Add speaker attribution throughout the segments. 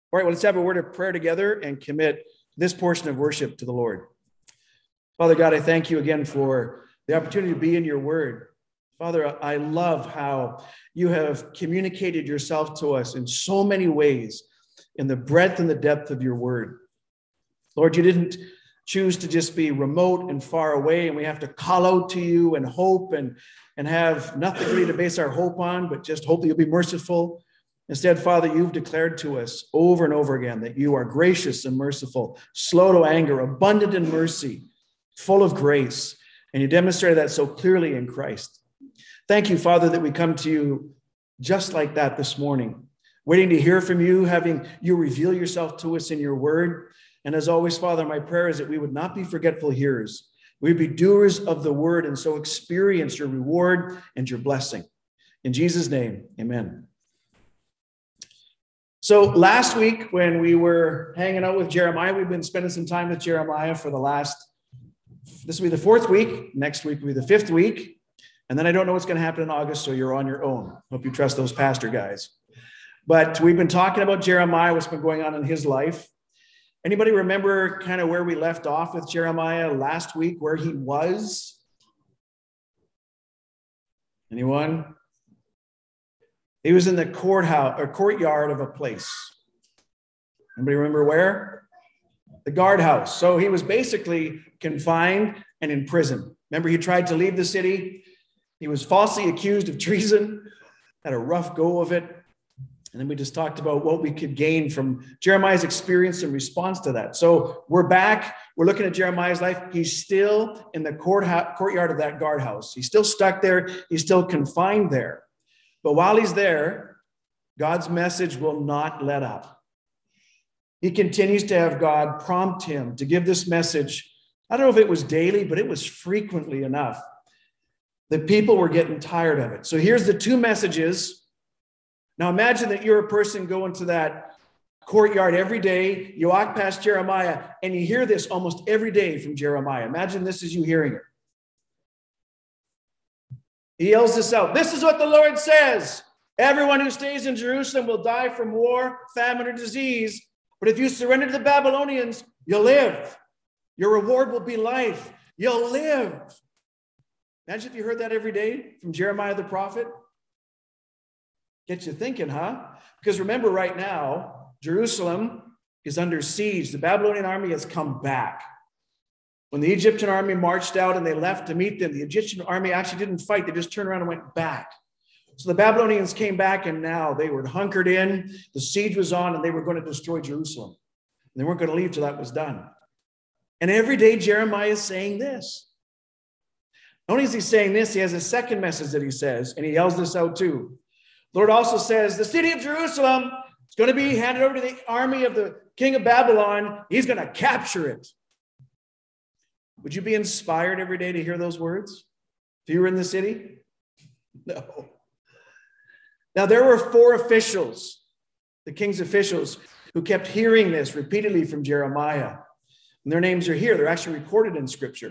Speaker 1: All right, well, let's have a word of prayer together and commit this portion of worship to the Lord. Father God, I thank you again for the opportunity to be in your word. Father, I love how you have communicated yourself to us in so many ways in the breadth and the depth of your word. Lord, you didn't choose to just be remote and far away, and we have to call out to you and hope and have nothing really to base our hope on, but just hope that you'll be merciful. Instead, Father, you've declared to us over and over again that you are gracious and merciful, slow to anger, abundant in mercy, full of grace. And you demonstrated that so clearly in Christ. Thank you, Father, that we come to you just like that this morning, waiting to hear from you, having you reveal yourself to us in your word. And as always, Father, my prayer is that we would not be forgetful hearers. We'd be doers of the word and so experience your reward and your blessing. In Jesus' name, amen. So last week when we were hanging out with Jeremiah, we've been spending some time with Jeremiah for this will be the fourth week. Next week will be the fifth week. And then I don't know what's going to happen in August, so you're on your own. Hope you trust those pastor guys. But we've been talking about Jeremiah, what's been going on in his life. Anybody remember kind of where we left off with Jeremiah last week, where he was? Anyone? He was in the courthouse or courtyard of a place. Anybody remember where? The guardhouse. So he was basically confined and in prison. Remember, he tried to leave the city. He was falsely accused of treason, had a rough go of it. And then we just talked about what we could gain from Jeremiah's experience in response to that. So we're back. We're looking at Jeremiah's life. He's still in the courtyard of that guardhouse. He's still stuck there. He's still confined there. But while he's there, God's message will not let up. He continues to have God prompt him to give this message. I don't know if it was daily, but it was frequently enough. The people were getting tired of it. So here's the two messages. Now imagine that you're a person going to that courtyard every day. You walk past Jeremiah and you hear this almost every day from Jeremiah. Imagine this as you hearing it. He yells this out. This is what the Lord says. Everyone who stays in Jerusalem will die from war, famine, or disease. But if you surrender to the Babylonians, you'll live. Your reward will be life. You'll live. Imagine if you heard that every day from Jeremiah the prophet. Gets you thinking, huh? Because remember right now, Jerusalem is under siege. The Babylonian army has come back. When the Egyptian army marched out and they left to meet them, the Egyptian army actually didn't fight. They just turned around and went back. So the Babylonians came back and now they were hunkered in. The siege was on and they were going to destroy Jerusalem. And they weren't going to leave till that was done. And every day Jeremiah is saying this. Not only is he saying this, he has a second message that he says, and he yells this out too. The Lord also says, the city of Jerusalem is going to be handed over to the army of the king of Babylon. He's going to capture it. Would you be inspired every day to hear those words if you were in the city? No. Now, there were 4 officials, the king's officials, who kept hearing this repeatedly from Jeremiah. And their names are here. They're actually recorded in Scripture.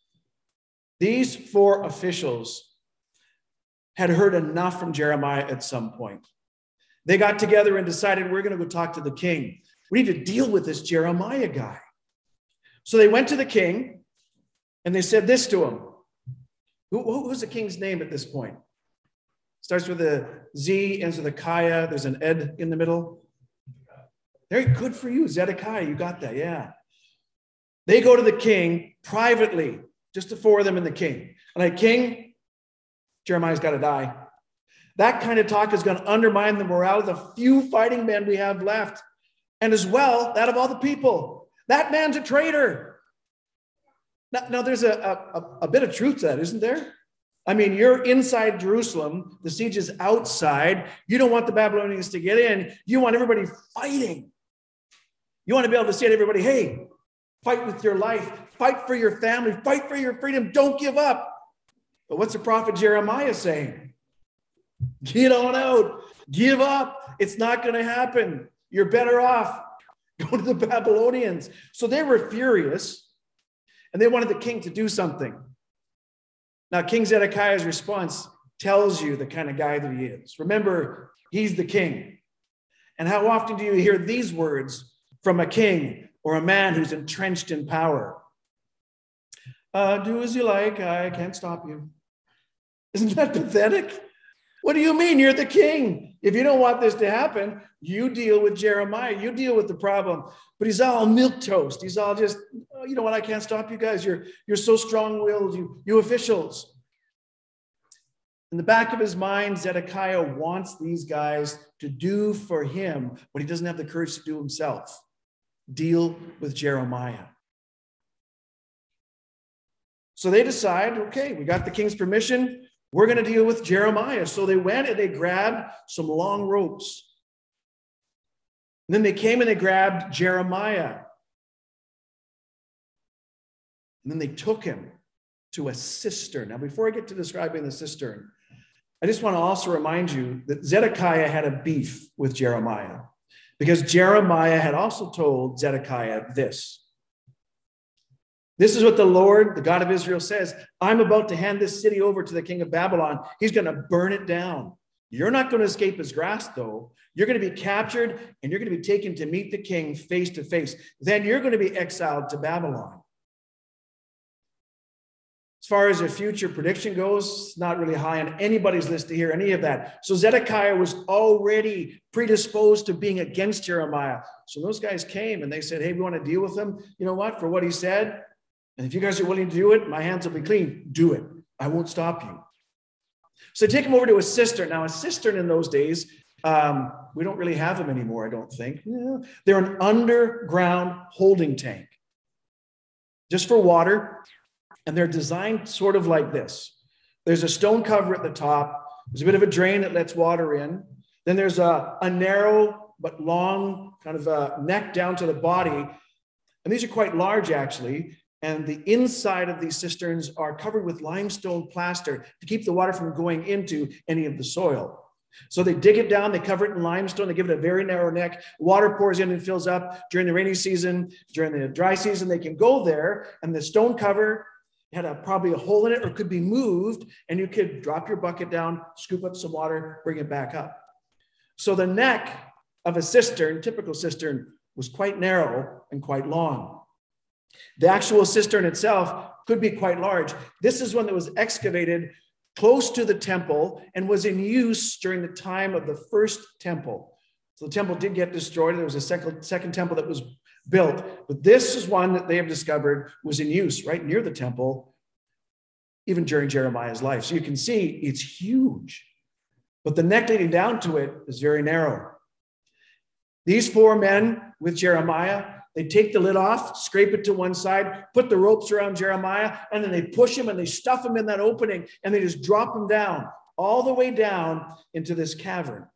Speaker 1: These 4 officials had heard enough from Jeremiah at some point. They got together and decided, we're going to go talk to the king. We need to deal with this Jeremiah guy. So they went to the king. And they said this to him. Who's the king's name at this point? Starts with a Z, ends with a Kaya. There's an Ed in the middle. Very good for you, Zedekiah. You got that, yeah. They go to the king privately, just the 4 of them and the king. And like, king, Jeremiah's got to die. That kind of talk is going to undermine the morale of the few fighting men we have left. And as well, that of all the people. That man's a traitor. Now there's a bit of truth to that, isn't there? I mean, you're inside Jerusalem. The siege is outside. You don't want the Babylonians to get in. You want everybody fighting. You want to be able to say to everybody, hey, fight with your life. Fight for your family. Fight for your freedom. Don't give up. But what's the prophet Jeremiah saying? Get on out. Give up. It's not going to happen. You're better off. Go to the Babylonians. So they were furious. And they wanted the king to do something. Now, King Zedekiah's response tells you the kind of guy that he is. Remember, he's the king. And how often do you hear these words from a king or a man who's entrenched in power? Do as you like. I can't stop you. Isn't that pathetic? What do you mean? You're the king. If you don't want this to happen, you deal with Jeremiah. You deal with the problem. But he's all milquetoast. He's all just, oh, you know what? I can't stop you guys. You're so strong-willed, you officials. In the back of his mind, Zedekiah wants these guys to do for him what he doesn't have the courage to do himself. Deal with Jeremiah. So they decide, okay, we got the king's permission. We're going to deal with Jeremiah. So they went and they grabbed some long ropes. And then they came and they grabbed Jeremiah. And then they took him to a cistern. Now, before I get to describing the cistern, I just want to also remind you that Zedekiah had a beef with Jeremiah because Jeremiah had also told Zedekiah this. This is what the Lord, the God of Israel, says. I'm about to hand this city over to the king of Babylon. He's going to burn it down. You're not going to escape his grasp, though. You're going to be captured and you're going to be taken to meet the king face to face. Then you're going to be exiled to Babylon. As far as a future prediction goes, not really high on anybody's list to hear any of that. So Zedekiah was already predisposed to being against Jeremiah. So those guys came and they said, hey, we want to deal with him. You know what? For what he said, and if you guys are willing to do it, my hands will be clean. Do it. I won't stop you. So they take him over to a cistern. Now, a cistern in those days, we don't really have them anymore, I don't think. Yeah. They're an underground holding tank, just for water. And they're designed sort of like this. There's a stone cover at the top. There's a bit of a drain that lets water in. Then there's a narrow but long kind of a neck down to the body. And these are quite large, actually. And the inside of these cisterns are covered with limestone plaster to keep the water from going into any of the soil. So they dig it down, they cover it in limestone, they give it a very narrow neck. Water pours in and fills up during the rainy season. During the dry season, they can go there, and the stone cover had probably a hole in it or could be moved, and you could drop your bucket down, scoop up some water, bring it back up. So the neck of a cistern, typical cistern, was quite narrow and quite long. The actual cistern itself could be quite large. This is one that was excavated close to the temple and was in use during the time of the first temple. So the temple did get destroyed. There was a second temple that was built, but this is one that they have discovered was in use right near the temple, even during Jeremiah's life. So you can see it's huge, but the neck leading down to it is very narrow. These four men with Jeremiah, they take the lid off, scrape it to one side, put the ropes around Jeremiah, and then they push him and they stuff him in that opening, and they just drop him down, all the way down into this cavern.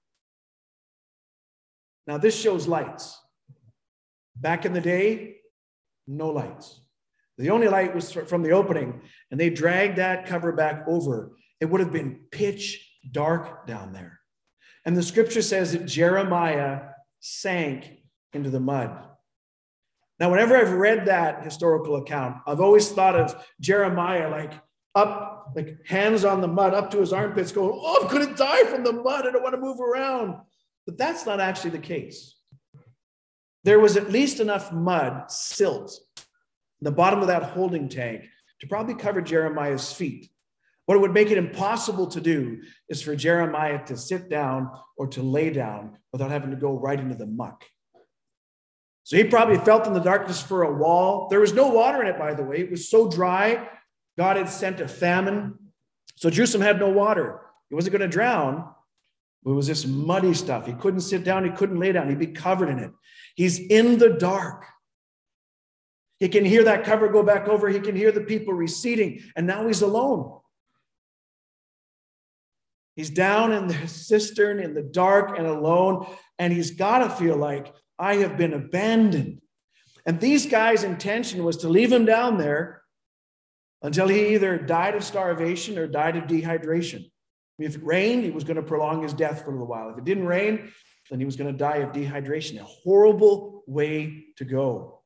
Speaker 1: Now, this shows lights. Back in the day, no lights. The only light was from the opening, and they dragged that cover back over. It would have been pitch dark down there. And the scripture says that Jeremiah sank into the mud. Now, whenever I've read that historical account, I've always thought of Jeremiah like up, like hands on the mud, up to his armpits going, oh, I'm going to die from the mud. I don't want to move around. But that's not actually the case. There was at least enough mud, silt, in the bottom of that holding tank to probably cover Jeremiah's feet. What would make it impossible to do is for Jeremiah to sit down or to lay down without having to go right into the muck. So he probably felt in the darkness for a wall. There was no water in it, by the way. It was so dry. God had sent a famine. So Jerusalem had no water. He wasn't going to drown. It was this muddy stuff. He couldn't sit down. He couldn't lay down. He'd be covered in it. He's in the dark. He can hear that cover go back over. He can hear the people receding. And now he's alone. He's down in the cistern in the dark and alone. And he's got to feel like, I have been abandoned. And these guys' intention was to leave him down there until he either died of starvation or died of dehydration. If it rained, he was going to prolong his death for a little while. If it didn't rain, then he was going to die of dehydration. A horrible way to go.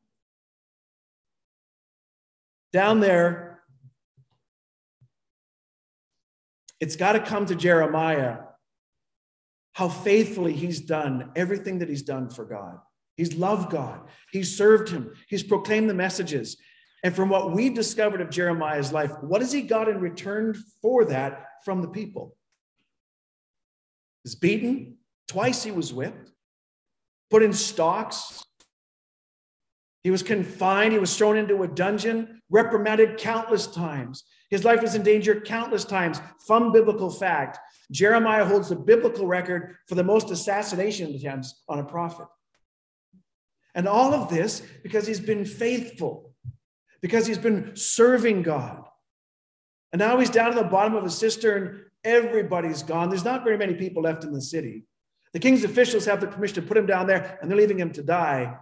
Speaker 1: Down there, it's got to come to Jeremiah how faithfully he's done everything that he's done for God. He's loved God. He's served him. He's proclaimed the messages. And from what we've discovered of Jeremiah's life, what has he got in return for that from the people? He's beaten. Twice he was whipped, put in stocks. He was confined. He was thrown into a dungeon, reprimanded countless times. His life was in danger countless times. From biblical fact, Jeremiah holds the biblical record for the most assassination attempts on a prophet. And all of this because he's been faithful, because he's been serving God. And now he's down at the bottom of a cistern. Everybody's gone. There's not very many people left in the city. The king's officials have the permission to put him down there, and they're leaving him to die.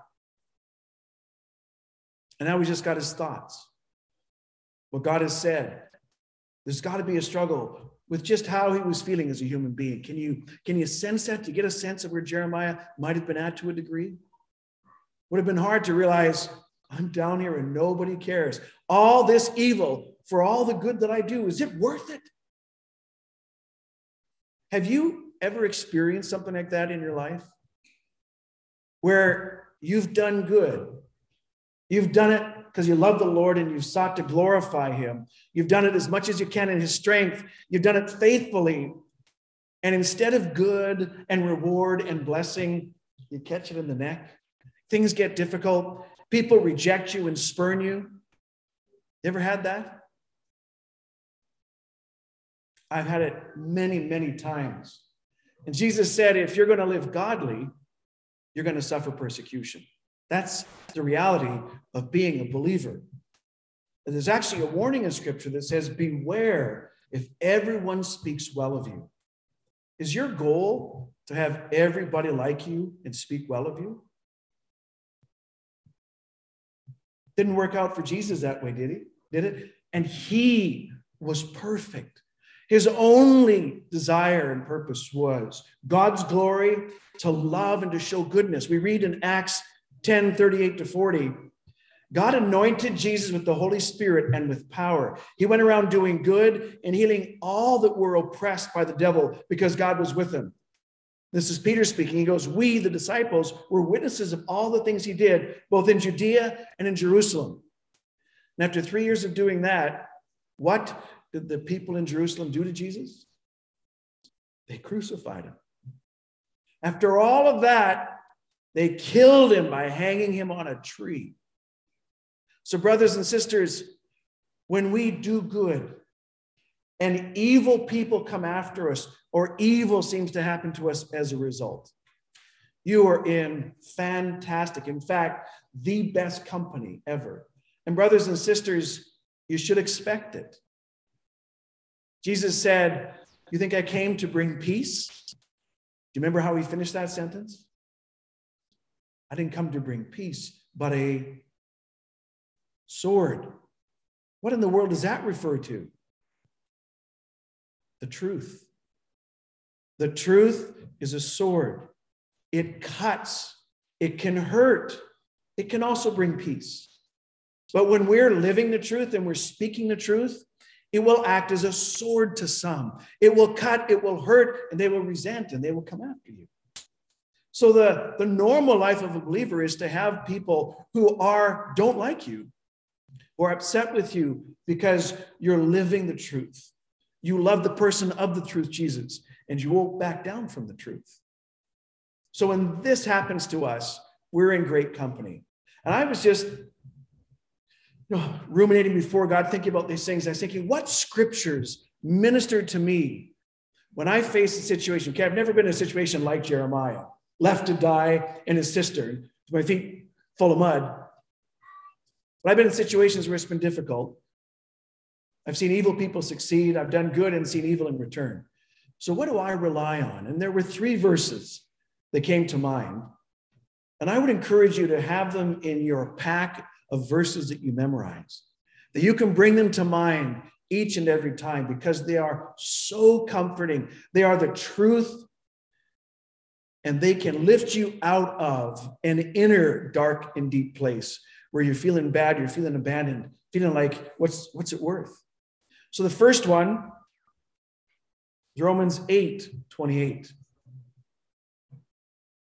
Speaker 1: And now he's just got his thoughts. What God has said. There's got to be a struggle with just how he was feeling as a human being. Can you sense that? Do you get a sense of where Jeremiah might have been at to a degree? Would have been hard to realize, I'm down here and nobody cares. All this evil for all the good that I do, is it worth it? Have you ever experienced something like that in your life? Where you've done good. You've done it because you love the Lord and you've sought to glorify him. You've done it as much as you can in his strength. You've done it faithfully. And instead of good and reward and blessing, you catch it in the neck. Things get difficult. People reject you and spurn you. You ever had that? I've had it many, many times. And Jesus said, if you're going to live godly, you're going to suffer persecution. That's the reality of being a believer. And there's actually a warning in Scripture that says, beware if everyone speaks well of you. Is your goal to have everybody like you and speak well of you? Didn't work out for Jesus that way, did he? Did it? And he was perfect. His only desire and purpose was God's glory, to love and to show goodness. We read in Acts 10:38-40, God anointed Jesus with the Holy Spirit and with power. He went around doing good and healing all that were oppressed by the devil because God was with him. This is Peter speaking. He goes, we, the disciples, were witnesses of all the things he did, both in Judea and in Jerusalem. And after 3 years of doing that, what did the people in Jerusalem do to Jesus? They crucified him. After all of that, they killed him by hanging him on a tree. So, brothers and sisters, when we do good and evil people come after us, or evil seems to happen to us as a result, you are in fantastic, in fact, the best company ever. And brothers and sisters, you should expect it. Jesus said, you think I came to bring peace? Do you remember how he finished that sentence? I didn't come to bring peace, but a sword. What in the world does that refer to? The truth. The truth is a sword. It cuts. It can hurt. It can also bring peace. But when we're living the truth and we're speaking the truth, it will act as a sword to some. It will cut, it will hurt, and they will resent, and they will come after you. So the normal life of a believer is to have people who don't like you, who are upset with you because you're living the truth. You love the person of the truth, Jesus, and you won't back down from the truth. So when this happens to us, we're in great company. And I was just ruminating before God, thinking about these things. I was thinking, what scriptures ministered to me when I faced a situation? Okay, I've never been in a situation like Jeremiah, left to die in his cistern, with my feet full of mud. But I've been in situations where it's been difficult. I've seen evil people succeed. I've done good and seen evil in return. So what do I rely on? And there were 3 verses that came to mind. And I would encourage you to have them in your pack of verses that you memorize, that you can bring them to mind each and every time, because they are so comforting. They are the truth, and they can lift you out of an inner dark and deep place where you're feeling bad, you're feeling abandoned, feeling like, what's it worth? So the first one is Romans 8:28.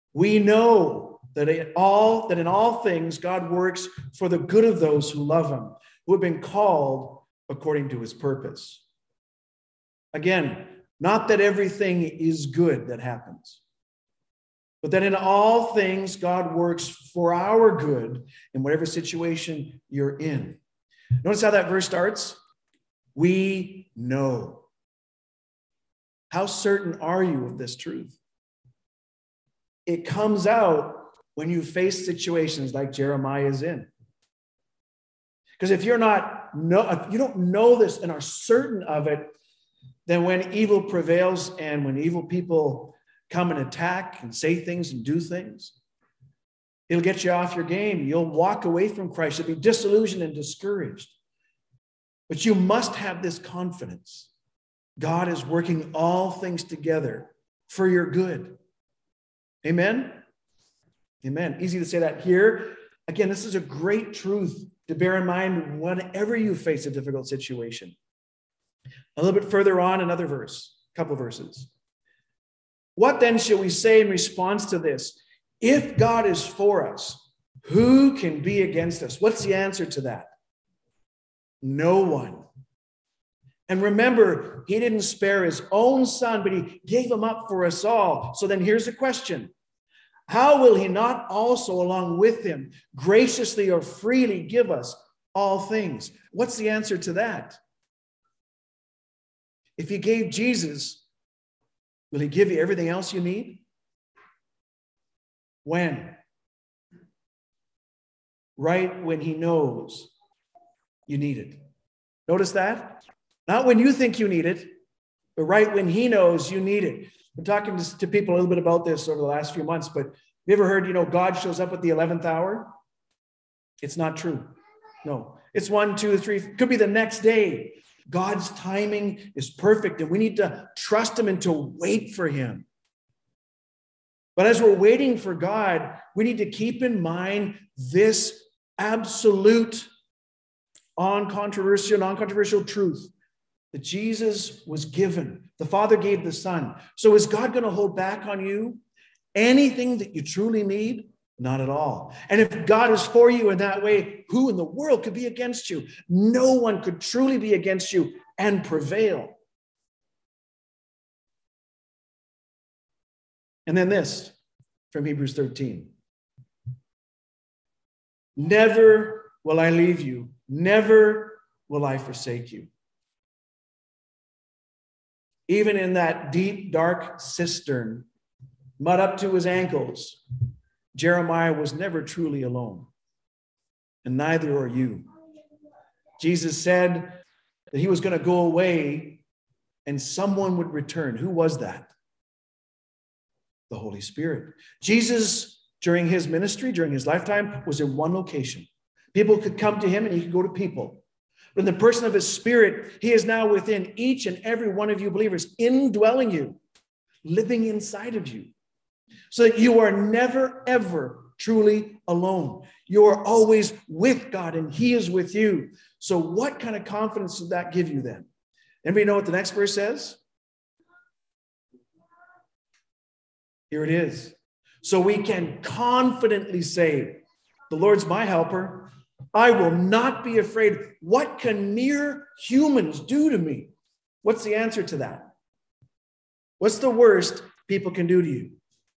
Speaker 1: We know that in all things God works for the good of those who love him, who have been called according to his purpose. Again, not that everything is good that happens, but that in all things God works for our good in whatever situation you're in. Notice how that verse starts. We know. How certain are you of this truth? It comes out when you face situations like Jeremiah is in. Because if you don't know this and are certain of it, then when evil prevails and when evil people come and attack and say things and do things, it'll get you off your game. You'll walk away from Christ. You'll be disillusioned and discouraged. But you must have this confidence. God is working all things together for your good. Amen? Amen. Easy to say that here. Again, this is a great truth to bear in mind whenever you face a difficult situation. A little bit further on, another verse, a couple verses. What then shall we say in response to this? If God is for us, who can be against us? What's the answer to that? No one. And remember, he didn't spare his own son, but he gave him up for us all. So then here's the question. How will he not also, along with him, graciously or freely give us all things? What's the answer to that? If he gave Jesus, will he give you everything else you need? When? Right when he knows you need it. Notice that? Not when you think you need it, but right when he knows you need it. I'm talking to people a little bit about this over the last few months, but you ever heard, God shows up at the 11th hour? It's not true. No, it's 1, 2, 3, could be the next day. God's timing is perfect, and we need to trust him and to wait for him. But as we're waiting for God, we need to keep in mind this absolute, non-controversial truth that Jesus was given. The Father gave the Son. So is God going to hold back on you anything that you truly need? Not at all. And if God is for you in that way, who in the world could be against you? No one could truly be against you and prevail. And then this from Hebrews 13. Never will I leave you. Never will I forsake you. Even in that deep, dark cistern, mud up to his ankles, Jeremiah was never truly alone. And neither are you. Jesus said that he was going to go away and someone would return. Who was that? The Holy Spirit. Jesus, during his ministry, during his lifetime, was in one location. People could come to him and he could go to people. But in the person of his Spirit, he is now within each and every one of you believers, indwelling you, living inside of you, so that you are never, ever truly alone. You are always with God and he is with you. So what kind of confidence does that give you then? Anybody know what the next verse says? Here it is. So we can confidently say, the Lord's my helper. I will not be afraid. What can mere humans do to me? What's the answer to that? What's the worst people can do to you?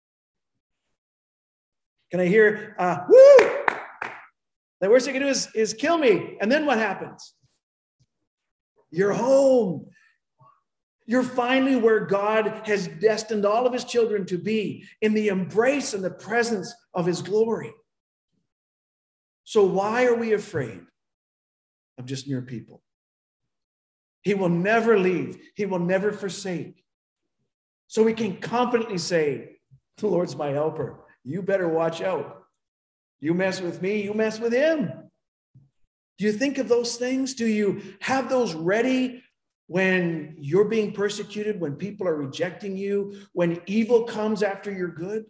Speaker 1: Can I hear, woo? The worst they can do is kill me. And then what happens? You're home. You're finally where God has destined all of his children to be, in the embrace and the presence of his glory. So why are we afraid of just mere people? He will never leave. He will never forsake. So we can confidently say, the Lord's my helper. You better watch out. You mess with me, you mess with him. Do you think of those things? Do you have those ready when you're being persecuted, when people are rejecting you, when evil comes after your good?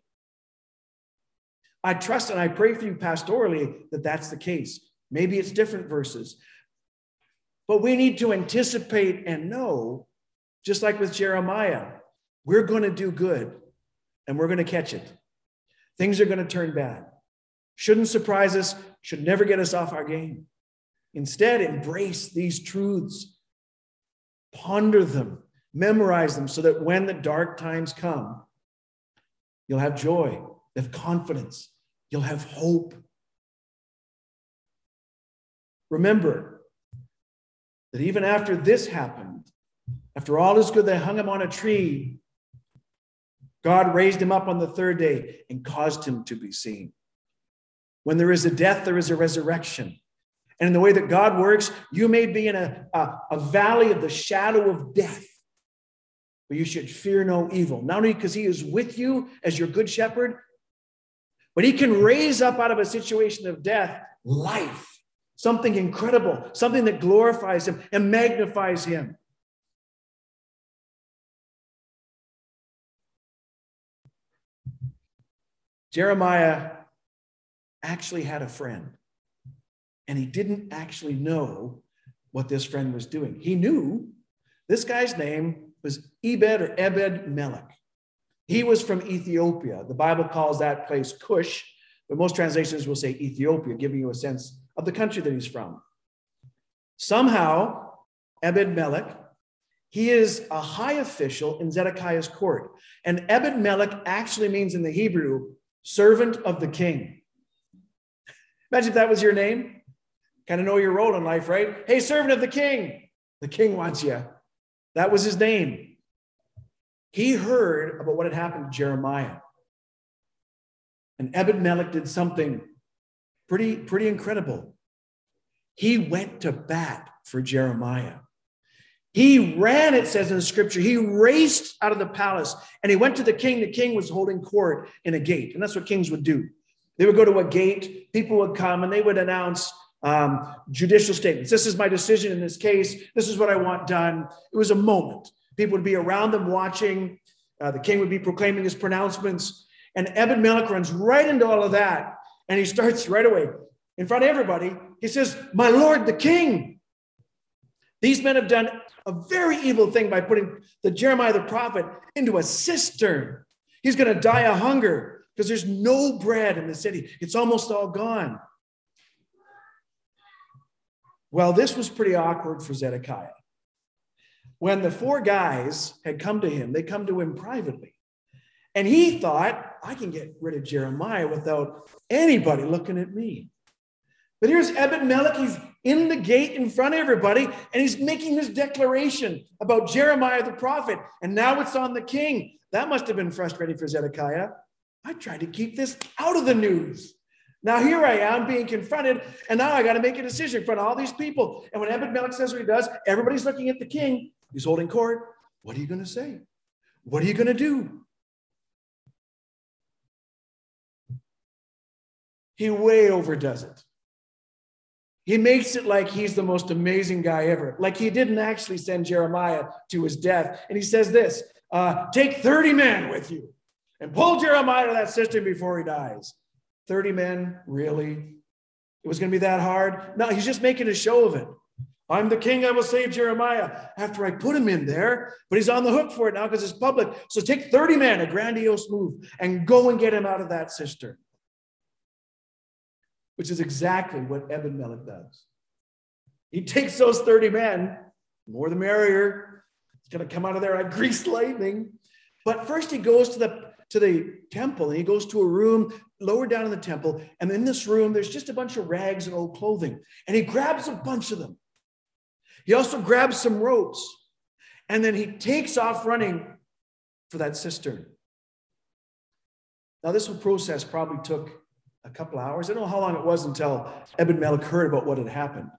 Speaker 1: I trust and I pray for you pastorally that that's the case. Maybe it's different verses. But we need to anticipate and know, just like with Jeremiah, we're going to do good and we're going to catch it. Things are going to turn bad. Shouldn't surprise us, should never get us off our game. Instead, embrace these truths. Ponder them, memorize them, so that when the dark times come, you'll have joy, you'll have confidence, you'll have hope. Remember that even after this happened, after all is good, they hung him on a tree. God raised him up on the third day and caused him to be seen. When there is a death, there is a resurrection. And in the way that God works, you may be in a valley of the shadow of death, but you should fear no evil. Not only because he is with you as your good shepherd, but he can raise up out of a situation of death life, something incredible, something that glorifies him and magnifies him. Jeremiah actually had a friend, and he didn't actually know what this friend was doing. He knew this guy's name was Ebed or Ebed Melech. He was from Ethiopia. The Bible calls that place Cush, but most translations will say Ethiopia, giving you a sense of the country that he's from. Somehow, Ebed Melech, he is a high official in Zedekiah's court. And Ebed Melech actually means in the Hebrew, servant of the king. Imagine if that was your name. Kind of know your role in life, right? Hey, servant of the king. The king wants you. That was his name. He heard about what had happened to Jeremiah. And Ebed Melech did something pretty incredible. He went to bat for Jeremiah. He ran, it says in the scripture, he raced out of the palace and he went to the king. The king was holding court in a gate. And that's what kings would do. They would go to a gate, people would come and they would announce judicial statements. This is my decision in this case. This is what I want done. It was a moment. People would be around them watching. The king would be proclaiming his pronouncements. And Ebed Melech runs right into all of that. And he starts right away in front of everybody. He says, "My lord, the king, these men have done a very evil thing by putting the Jeremiah the prophet into a cistern. He's going to die of hunger because there's no bread in the city. It's almost all gone." Well, this was pretty awkward for Zedekiah. When the four guys had come to him, they come to him privately. And he thought, I can get rid of Jeremiah without anybody looking at me. But here's Ebed Melech. He's in the gate in front of everybody, and he's making this declaration about Jeremiah the prophet. And now it's on the king. That must have been frustrating for Zedekiah. I tried to keep this out of the news. Now here I am being confronted, and now I got to make a decision in front of all these people. And when Ebed Melech says what he does, everybody's looking at the king. He's holding court. What are you going to say? What are you going to do? He way overdoes it. He makes it like he's the most amazing guy ever, like he didn't actually send Jeremiah to his death. And he says this, take 30 men with you and pull Jeremiah to that cistern before he dies. 30 men, really? It was going to be that hard? No, he's just making a show of it. I'm the king, I will save Jeremiah after I put him in there, but he's on the hook for it now because it's public. So take 30 men, a grandiose move, and go and get him out of that cistern. Which is exactly what Ebed Melech does. He takes those 30 men, more the merrier. He's going to come out of there like greased lightning. But first he goes to the temple, and he goes to a room lower down in the temple. And in this room, there's just a bunch of rags and old clothing. And he grabs a bunch of them. He also grabs some ropes. And then he takes off running for that cistern. Now, this whole process probably took a couple hours. I don't know how long it was until Ebed Melech heard about what had happened.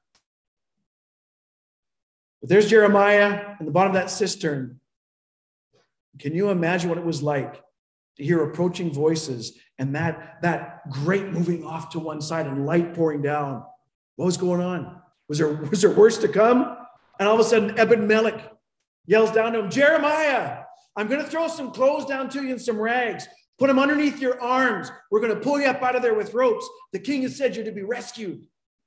Speaker 1: But there's Jeremiah in the bottom of that cistern. Can you imagine what it was like to hear approaching voices and that grate moving off to one side and light pouring down? What was going on? Was there worse to come? And all of a sudden, Ebed Melech yells down to him, Jeremiah, I'm going to throw some clothes down to you and some rags. Put them underneath your arms. We're going to pull you up out of there with ropes. The king has said you're to be rescued.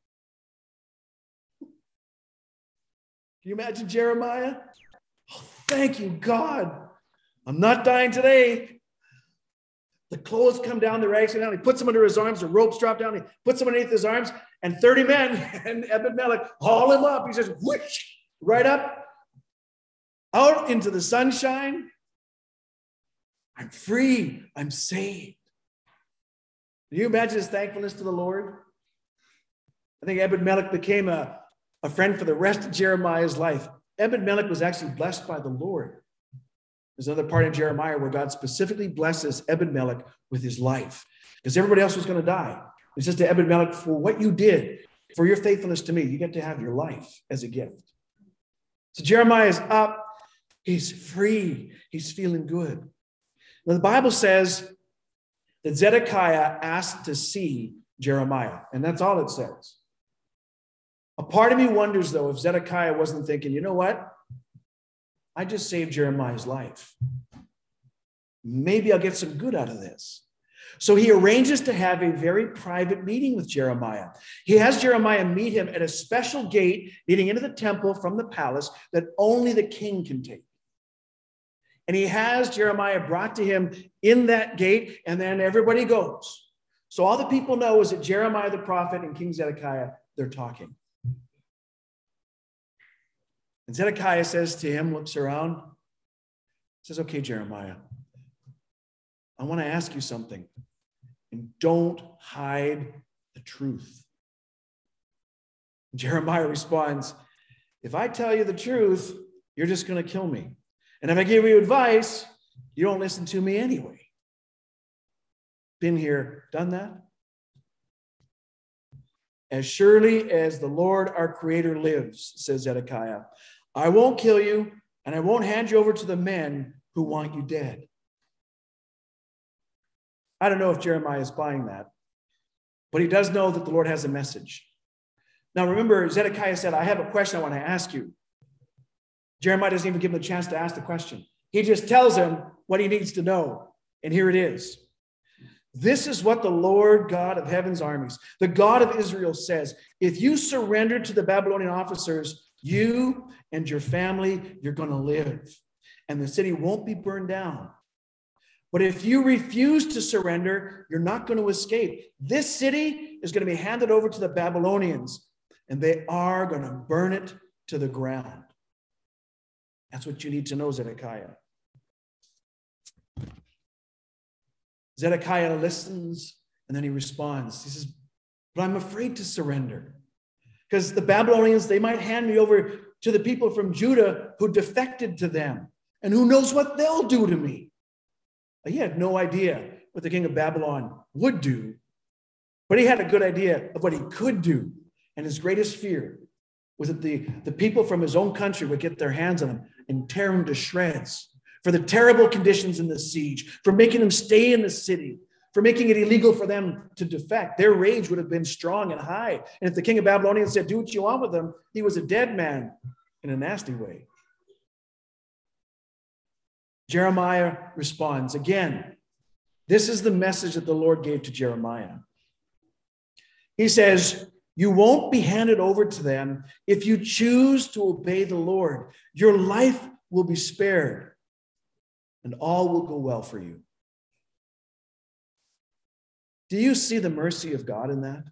Speaker 1: Can you imagine Jeremiah? Oh, thank you, God. I'm not dying today. The clothes come down, the rags come down. He puts them under his arms. The ropes drop down. He puts them underneath his arms. And 30 men and Ebed-Melech haul him up. He says, whoosh, right up, out into the sunshine. I'm free. I'm saved. Can you imagine his thankfulness to the Lord? I think Ebed-Melech became a friend for the rest of Jeremiah's life. Ebed-Melech was actually blessed by the Lord. There's another part in Jeremiah where God specifically blesses Ebed-Melech with his life because everybody else was going to die. He says to Ebed-Melech, for what you did, for your faithfulness to me, you get to have your life as a gift. So Jeremiah is up. He's free. He's feeling good. Now, the Bible says that Zedekiah asked to see Jeremiah, and that's all it says. A part of me wonders, though, if Zedekiah wasn't thinking, you know what? I just saved Jeremiah's life. Maybe I'll get some good out of this. So he arranges to have a very private meeting with Jeremiah. He has Jeremiah meet him at a special gate leading into the temple from the palace that only the king can take. And he has Jeremiah brought to him in that gate, and then everybody goes. So all the people know is that Jeremiah the prophet and King Zedekiah, they're talking. And Zedekiah says to him, looks around, says, okay, Jeremiah, I want to ask you something. And don't hide the truth. And Jeremiah responds, if I tell you the truth, you're just going to kill me. And if I give you advice, you don't listen to me anyway. Been here, done that? As surely as the Lord our Creator lives, says Zedekiah, I won't kill you, and I won't hand you over to the men who want you dead. I don't know if Jeremiah is buying that, but he does know that the Lord has a message. Now remember, Zedekiah said, I have a question I want to ask you. Jeremiah doesn't even give him a chance to ask the question. He just tells him what he needs to know, and here it is. This is what the Lord God of heaven's armies, the God of Israel says. If you surrender to the Babylonian officers, you and your family, you're going to live. And the city won't be burned down. But if you refuse to surrender, you're not going to escape. This city is going to be handed over to the Babylonians, and they are going to burn it to the ground. That's what you need to know, Zedekiah. Zedekiah listens, and then he responds. He says, but I'm afraid to surrender. Because the Babylonians, they might hand me over to the people from Judah who defected to them. And who knows what they'll do to me. He had no idea what the king of Babylon would do. But he had a good idea of what he could do. And his greatest fear was that the people from his own country would get their hands on him and tear him to shreds. For the terrible conditions in the siege, for making them stay in the city, for making it illegal for them to defect. Their rage would have been strong and high. And if the king of Babylonia said, do what you want with them, he was a dead man in a nasty way. Jeremiah responds. Again, this is the message that the Lord gave to Jeremiah. He says, you won't be handed over to them if you choose to obey the Lord. Your life will be spared, and all will go well for you. Do you see the mercy of God in that?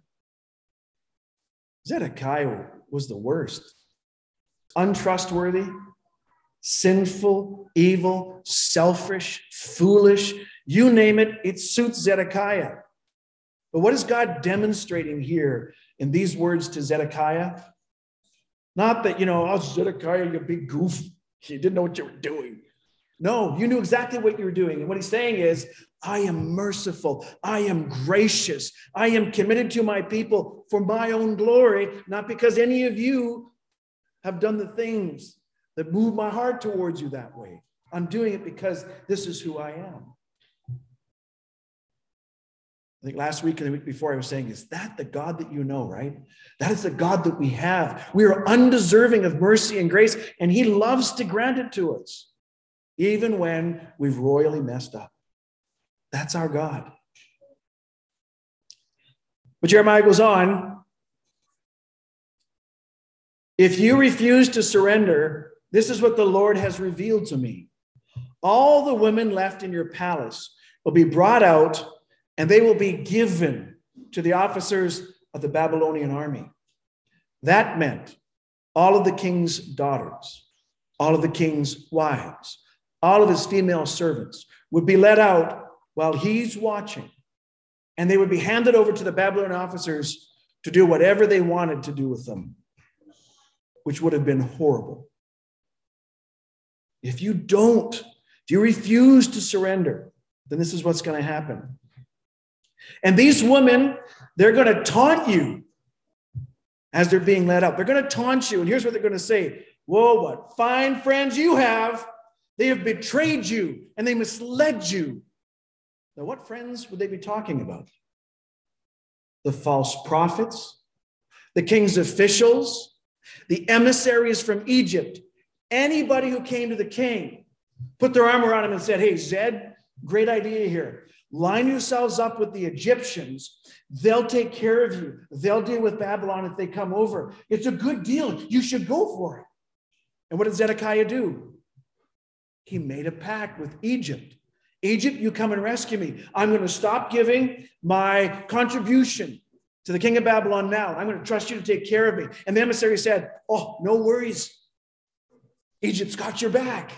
Speaker 1: Zedekiah was the worst. Untrustworthy, sinful, evil, selfish, foolish, you name it, it suits Zedekiah. But what is God demonstrating here in these words to Zedekiah? Not that, oh, Zedekiah, you big goof. You didn't know what you were doing. No, you knew exactly what you were doing. And what he's saying is, I am merciful. I am gracious. I am committed to my people for my own glory, not because any of you have done the things that move my heart towards you that way. I'm doing it because this is who I am. I think last week and the week before I was saying, is that the God that you know, right? That is the God that we have. We are undeserving of mercy and grace, and he loves to grant it to us, even when we've royally messed up. That's our God. But Jeremiah goes on, if you refuse to surrender, this is what the Lord has revealed to me. All the women left in your palace, will be brought out, and they will be given to the officers of the Babylonian army. That meant all of the king's daughters, all of the king's wives, all of his female servants would be let out while he's watching, and they would be handed over to the Babylonian officers to do whatever they wanted to do with them, which would have been horrible. If you refuse to surrender, then this is what's going to happen. And these women, they're going to taunt you as they're being led out. They're going to taunt you. And here's what they're going to say. Whoa, what fine friends you have. They have betrayed you and they misled you. Now, what friends would they be talking about? The false prophets, the king's officials, the emissaries from Egypt, anybody who came to the king, put their arm around him and said, hey, Zed, great idea here. Line yourselves up with the Egyptians. They'll take care of you. They'll deal with Babylon if they come over. It's a good deal. You should go for it. And what did Zedekiah do? He made a pact with Egypt. Egypt, you come and rescue me. I'm going to stop giving my contribution to the king of Babylon now. I'm going to trust you to take care of me. And the emissary said, oh, no worries. Egypt's got your back.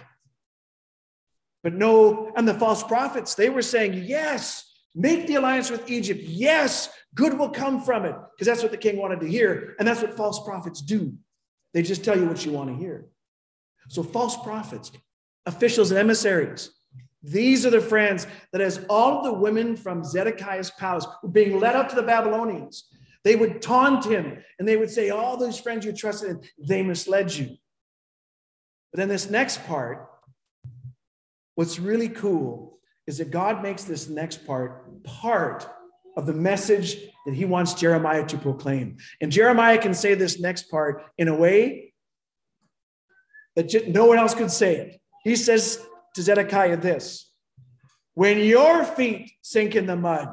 Speaker 1: But no, and the false prophets, they were saying, yes, make the alliance with Egypt. Yes, good will come from it. Because that's what the king wanted to hear. And that's what false prophets do. They just tell you what you want to hear. So false prophets, officials and emissaries, these are the friends that as all of the women from Zedekiah's palace were being led out to the Babylonians, they would taunt him and they would say, all those friends you trusted in, they misled you. But then this next part, what's really cool is that God makes this next part of the message that he wants Jeremiah to proclaim. And Jeremiah can say this next part in a way that no one else could say it. He says to Zedekiah this, when your feet sink in the mud.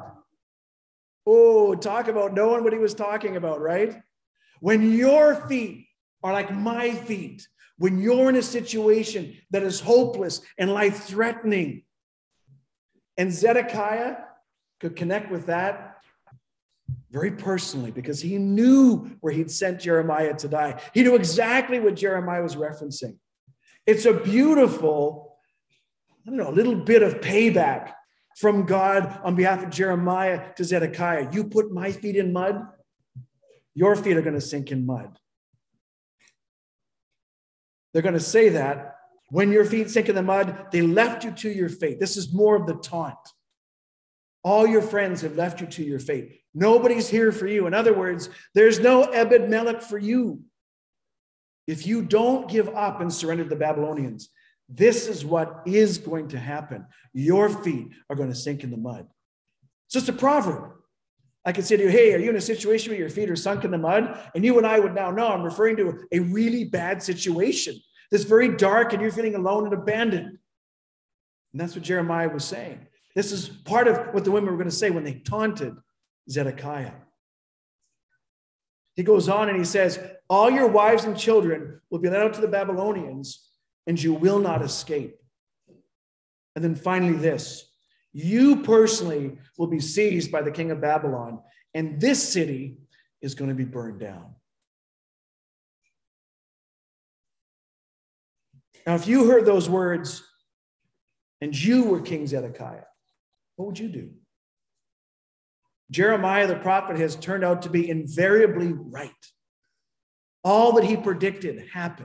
Speaker 1: Oh, talk about knowing what he was talking about, right? When your feet are like my feet, when you're in a situation that is hopeless and life-threatening. And Zedekiah could connect with that very personally because he knew where he'd sent Jeremiah to die. He knew exactly what Jeremiah was referencing. It's a beautiful, a little bit of payback from God on behalf of Jeremiah to Zedekiah. You put my feet in mud, your feet are going to sink in mud. They're going to say that when your feet sink in the mud, they left you to your fate. This is more of the taunt. All your friends have left you to your fate. Nobody's here for you. In other words, there's no Ebed-Melech for you. If you don't give up and surrender to the Babylonians, this is what is going to happen. Your feet are going to sink in the mud. It's just a proverb. I could say to you, hey, are you in a situation where your feet are sunk in the mud? And you and I would now know I'm referring to a really bad situation that's very dark and you're feeling alone and abandoned. And that's what Jeremiah was saying. This is part of what the women were going to say when they taunted Zedekiah. He goes on and he says, all your wives and children will be led out to the Babylonians and you will not escape. And then finally this, you personally will be seized by the king of Babylon, and this city is going to be burned down. Now, if you heard those words and you were King Zedekiah, what would you do? Jeremiah the prophet has turned out to be invariably right. All that he predicted happened.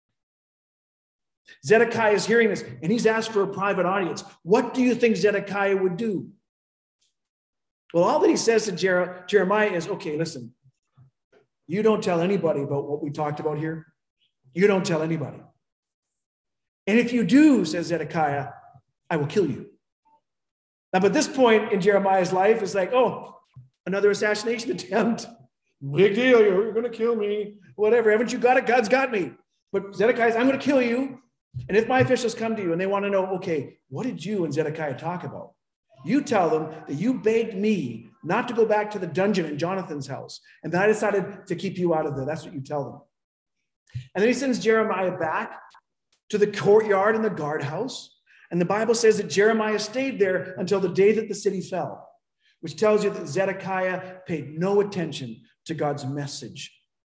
Speaker 1: Zedekiah is hearing this, and he's asked for a private audience. What do you think Zedekiah would do? Well, all that he says to Jeremiah is, okay, listen, you don't tell anybody about what we talked about here. You don't tell anybody. And if you do, says Zedekiah, I will kill you. Now, but this point in Jeremiah's life is like, oh, another assassination attempt. Big deal, you're going to kill me. Whatever, haven't you got it? God's got me. But Zedekiah says, I'm going to kill you. And if my officials come to you and they want to know, okay, what did you and Zedekiah talk about? You tell them that you begged me not to go back to the dungeon in Jonathan's house. And then I decided to keep you out of there. That's what you tell them. And then he sends Jeremiah back to the courtyard in the guardhouse. And the Bible says that Jeremiah stayed there until the day that the city fell, which tells you that Zedekiah paid no attention to God's message.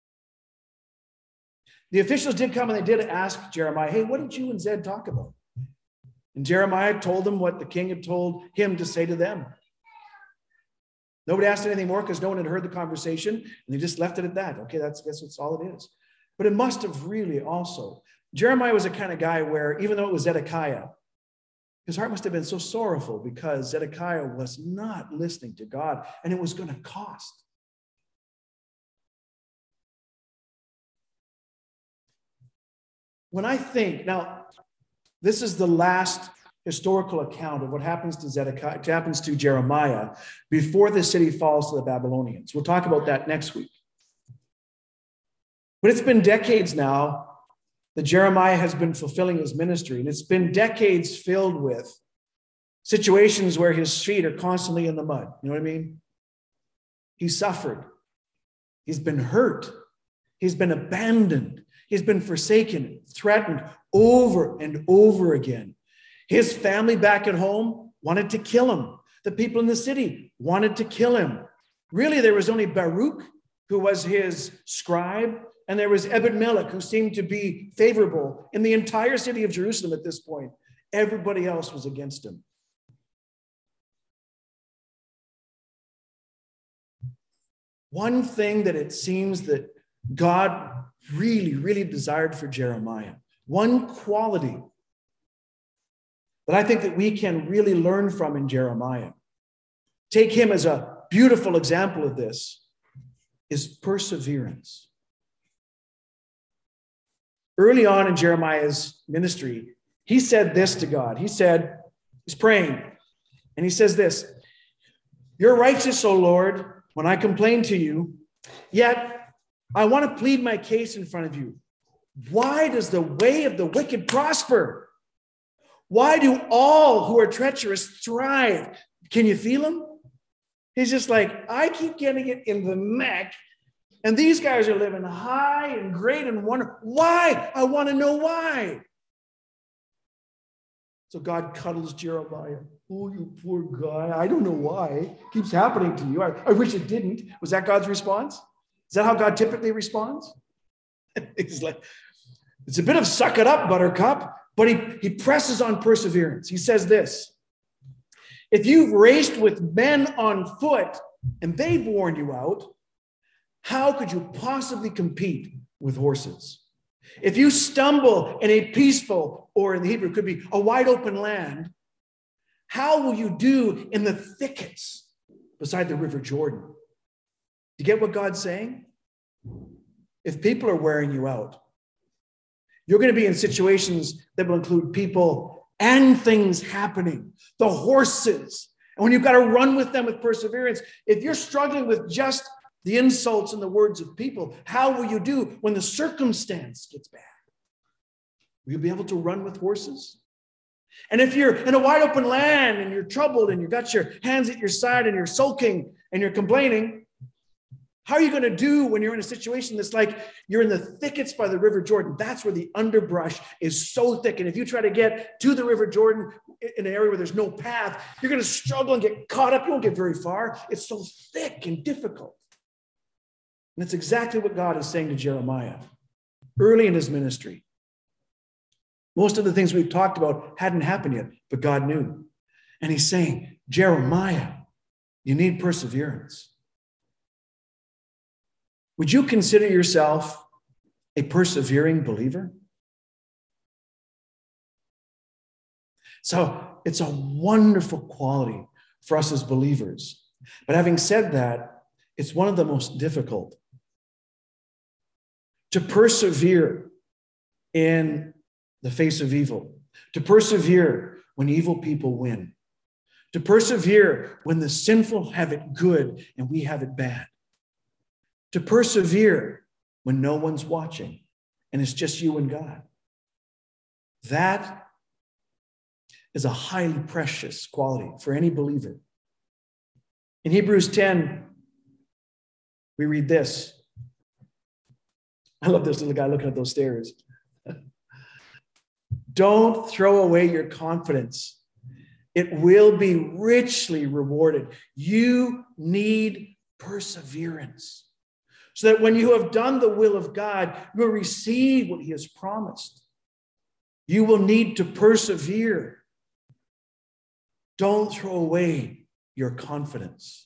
Speaker 1: The officials did come and they did ask Jeremiah, hey, what did you and Zed talk about? And Jeremiah told them what the king had told him to say to them. Nobody asked anything more because no one had heard the conversation, and they just left it at that. Okay, that's all it is. But it must have really also, Jeremiah was the kind of guy where even though it was Zedekiah, his heart must have been so sorrowful because Zedekiah was not listening to God, and it was going to cost. When I think, now, this is the last historical account of what happens to Zedekiah, happens to Jeremiah before the city falls to the Babylonians. We'll talk about that next week. But it's been decades now that Jeremiah has been fulfilling his ministry, and it's been decades filled with situations where his feet are constantly in the mud. You know what I mean? He's suffered. He's been hurt. He's been abandoned. He's been forsaken, threatened over and over again. His family back at home wanted to kill him. The people in the city wanted to kill him. Really, there was only Baruch, who was his scribe, and there was Ebed-Melech, who seemed to be favorable in the entire city of Jerusalem at this point. Everybody else was against him. One thing that it seems that God really, really desired for Jeremiah, one quality that I think that we can really learn from in Jeremiah, take him as a beautiful example of this, is perseverance. Early on in Jeremiah's ministry, he said this to God. He's praying, and he says this, "You're righteous, O Lord, when I complain to you, yet I want to plead my case in front of you. Why does the way of the wicked prosper? Why do all who are treacherous thrive?" Can you feel him? He's just like, I keep getting it in the neck, and these guys are living high and great and wonderful. Why? I want to know why. So God cuddles Jeremiah. Oh, you poor guy. I don't know why. It keeps happening to you. I wish it didn't. Was that God's response? Is that how God typically responds? He's like, it's a bit of suck it up, buttercup, but he presses on perseverance. He says this, if you've raced with men on foot and they've worn you out, how could you possibly compete with horses? If you stumble in a peaceful, or in the Hebrew, it could be a wide open land, how will you do in the thickets beside the River Jordan? You get what God's saying? If people are wearing you out, you're going to be in situations that will include people and things happening, the horses. And when you've got to run with them with perseverance, if you're struggling with just the insults and the words of people, how will you do when the circumstance gets bad? Will you be able to run with horses? And if you're in a wide open land and you're troubled and you've got your hands at your side and you're sulking and you're complaining, how are you going to do when you're in a situation that's like you're in the thickets by the River Jordan? That's where the underbrush is so thick. And if you try to get to the River Jordan in an area where there's no path, you're going to struggle and get caught up. You won't get very far. It's so thick and difficult. And that's exactly what God is saying to Jeremiah early in his ministry. Most of the things we've talked about hadn't happened yet, but God knew. And he's saying, Jeremiah, you need perseverance. Would you consider yourself a persevering believer? So it's a wonderful quality for us as believers. But having said that, it's one of the most difficult. To persevere in the face of evil, to persevere when evil people win, to persevere when the sinful have it good and we have it bad, to persevere when no one's watching and it's just you and God. That is a highly precious quality for any believer. In Hebrews 10, we read this. I love this little guy looking at those stairs. Don't throw away your confidence. It will be richly rewarded. You need perseverance so that when you have done the will of God, you will receive what he has promised. You will need to persevere. Don't throw away your confidence.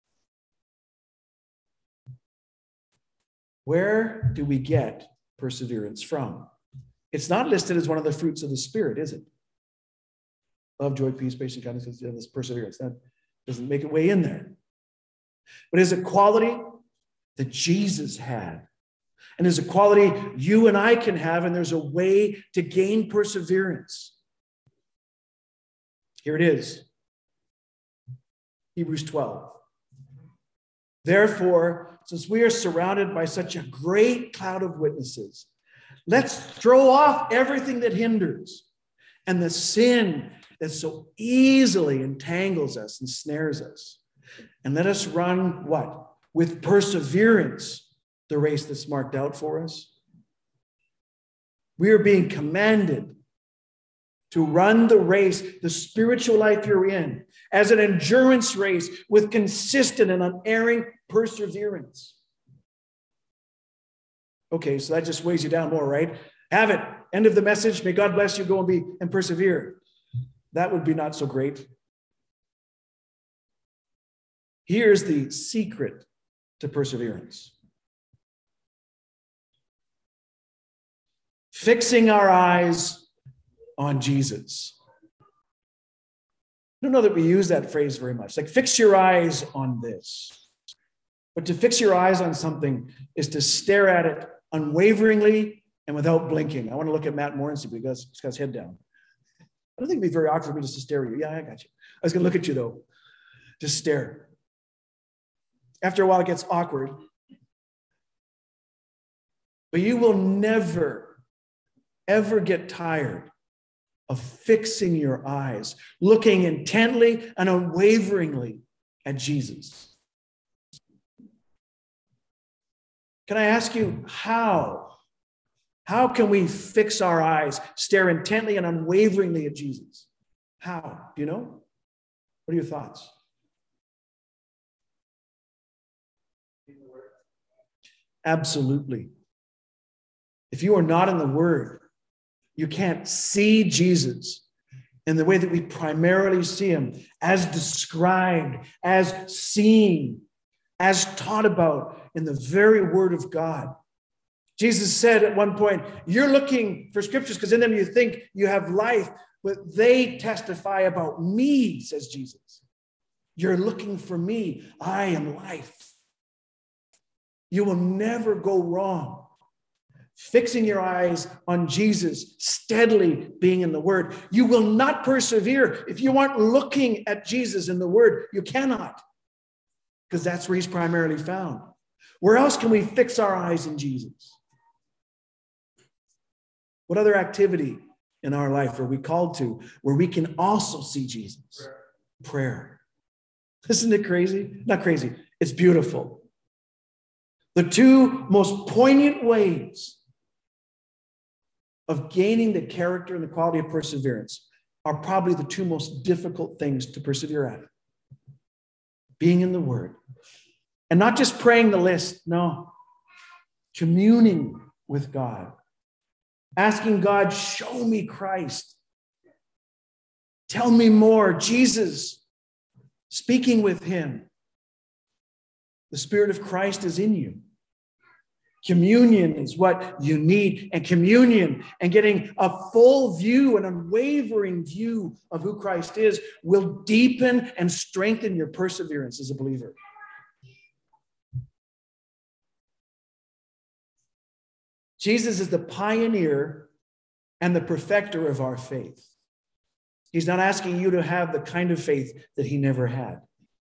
Speaker 1: Where do we get perseverance from? It's not listed as one of the fruits of the Spirit, is it? Love, joy, peace, patience, kindness, goodness, perseverance. That doesn't make it way in there. But is a quality that Jesus had. And is a quality you and I can have, and there's a way to gain perseverance. Here it is. Hebrews 12. Therefore, since we are surrounded by such a great cloud of witnesses, let's throw off everything that hinders and the sin that so easily entangles us and snares us. And let us run what? With perseverance, the race that's marked out for us. We are being commanded to run the race, the spiritual life you're in, as an endurance race with consistent and unerring perseverance. Okay, so that just weighs you down more, right? Have it. End of the message. May God bless you. Go and persevere. That would be not so great. Here's the secret to perseverance. Fixing our eyes on Jesus. I don't know that we use that phrase very much. Like, fix your eyes on this. But to fix your eyes on something is to stare at it unwaveringly and without blinking. I want to look at Matt Morency because he's got his head down. I don't think it'd be very awkward for me just to stare at you. Yeah, I got you. I was going to look at you, though. Just stare. After a while, it gets awkward. But you will never, ever get tired of fixing your eyes, looking intently and unwaveringly at Jesus. Can I ask you how? How can we fix our eyes, stare intently and unwaveringly at Jesus? How? Do you know? What are your thoughts? Absolutely. If you are not in the Word, you can't see Jesus in the way that we primarily see him, as described, as seen, as taught about in the very Word of God. Jesus said at one point, you're looking for scriptures because in them you think you have life, but they testify about me, says Jesus. You're looking for me. I am life. You will never go wrong fixing your eyes on Jesus, steadily being in the Word. You will not persevere if you aren't looking at Jesus in the Word. You cannot, because that's where he's primarily found. Where else can we fix our eyes in Jesus? What other activity in our life are we called to where we can also see Jesus? Prayer. Isn't it crazy? Not crazy. It's beautiful. The two most poignant ways of gaining the character and the quality of perseverance are probably the two most difficult things to persevere at. Being in the Word. And not just praying the list, no. Communing with God. Asking God, show me Christ. Tell me more. Jesus. Speaking with him. The Spirit of Christ is in you. Communion is what you need. And communion and getting a full view, an unwavering view of who Christ is will deepen and strengthen your perseverance as a believer. Jesus is the pioneer and the perfecter of our faith. He's not asking you to have the kind of faith that he never had.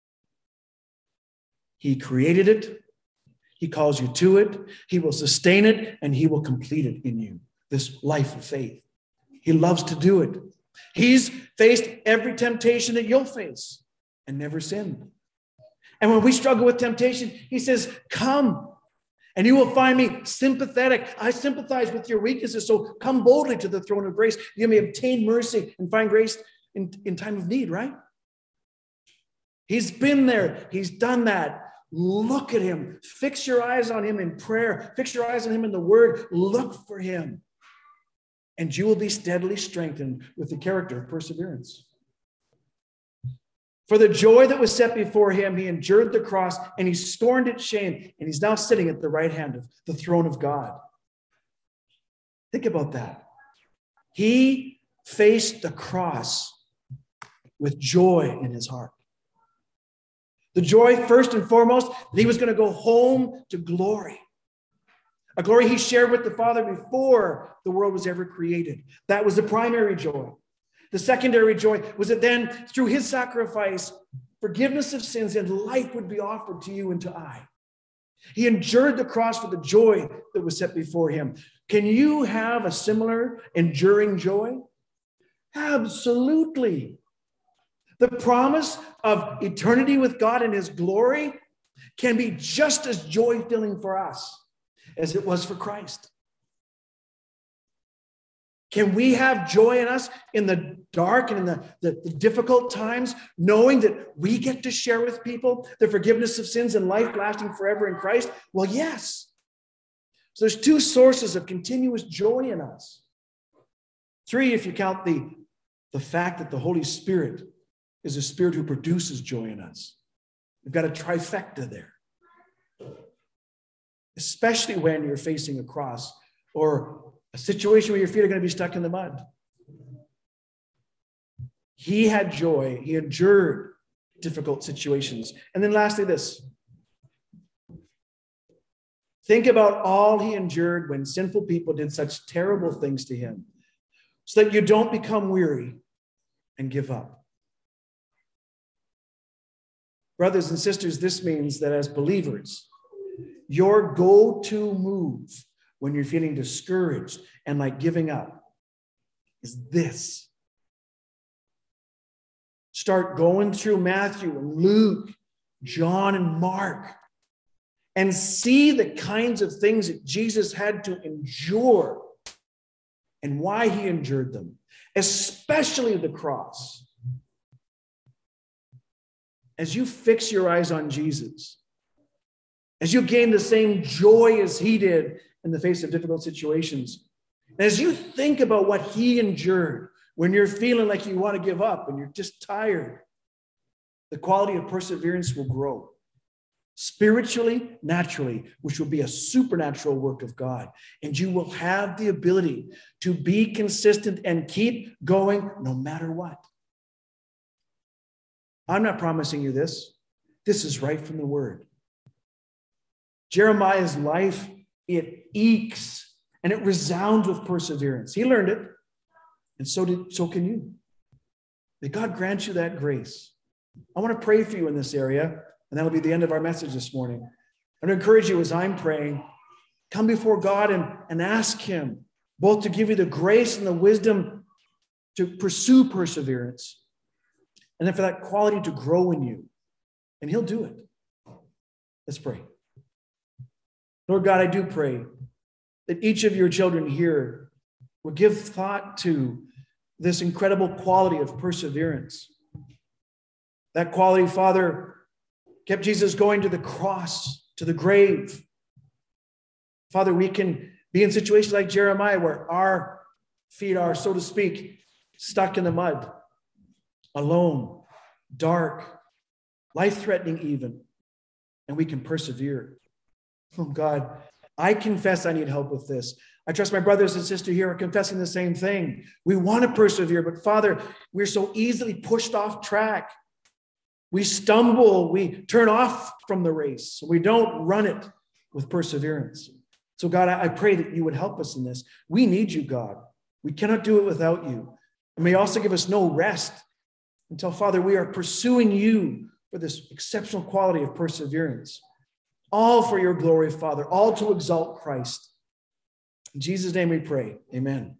Speaker 1: He created it. He calls you to it. He will sustain it, and he will complete it in you, this life of faith. He loves to do it. He's faced every temptation that you'll face and never sinned. And when we struggle with temptation, he says, come. And you will find me sympathetic. I sympathize with your weaknesses. So come boldly to the throne of grace. You may obtain mercy and find grace in time of need, right? He's been there. He's done that. Look at him. Fix your eyes on him in prayer. Fix your eyes on him in the word. Look for him. And you will be steadily strengthened with the character of perseverance. For the joy that was set before him, he endured the cross and he scorned its shame. And he's now sitting at the right hand of the throne of God. Think about that. He faced the cross with joy in his heart. The joy, first and foremost, that he was going to go home to glory. A glory he shared with the Father before the world was ever created. That was the primary joy. The secondary joy was that then, through his sacrifice, forgiveness of sins and life would be offered to you and to I. He endured the cross for the joy that was set before him. Can you have a similar enduring joy? Absolutely. The promise of eternity with God in his glory can be just as joy-filling for us as it was for Christ. Can we have joy in us in the dark and in the difficult times, knowing that we get to share with people the forgiveness of sins and life lasting forever in Christ? Well, yes. So there's two sources of continuous joy in us. Three, if you count the fact that the Holy Spirit is a spirit who produces joy in us. We've got a trifecta there. Especially when you're facing a cross or a situation where your feet are going to be stuck in the mud. He had joy. He endured difficult situations. And then lastly, this. Think about all he endured when sinful people did such terrible things to him, so that you don't become weary and give up. Brothers and sisters, this means that as believers, your go-to move when you're feeling discouraged and like giving up is this. Start going through Matthew and Luke, John and Mark, and see the kinds of things that Jesus had to endure and why he endured them, especially the cross. As you fix your eyes on Jesus, as you gain the same joy as he did in the face of difficult situations, and as you think about what he endured when you're feeling like you want to give up and you're just tired, the quality of perseverance will grow spiritually, naturally, which will be a supernatural work of God. And you will have the ability to be consistent and keep going no matter what. I'm not promising you this. This is right from the word. Jeremiah's life, it ekes and it resounds with perseverance. He learned it, and so can you. May God grant you that grace. I want to pray for you in this area, and that'll be the end of our message this morning. I want to encourage you as I'm praying, come before God and ask him both to give you the grace and the wisdom to pursue perseverance, and then for that quality to grow in you. And he'll do it. Let's pray. Lord God, I do pray that each of your children here will give thought to this incredible quality of perseverance. That quality, Father, kept Jesus going to the cross, to the grave. Father, we can be in situations like Jeremiah where our feet are, so to speak, stuck in the mud, alone, dark, life-threatening even, and we can persevere. Oh God, I confess I need help with this. I trust my brothers and sisters here are confessing the same thing. We want to persevere, but Father, we're so easily pushed off track. We stumble, we turn off from the race. We don't run it with perseverance. So God, I pray that you would help us in this. We need you, God. We cannot do it without you. And may you also give us no rest until, Father, we are pursuing you for this exceptional quality of perseverance. All for your glory, Father, all to exalt Christ. In Jesus' name we pray. Amen.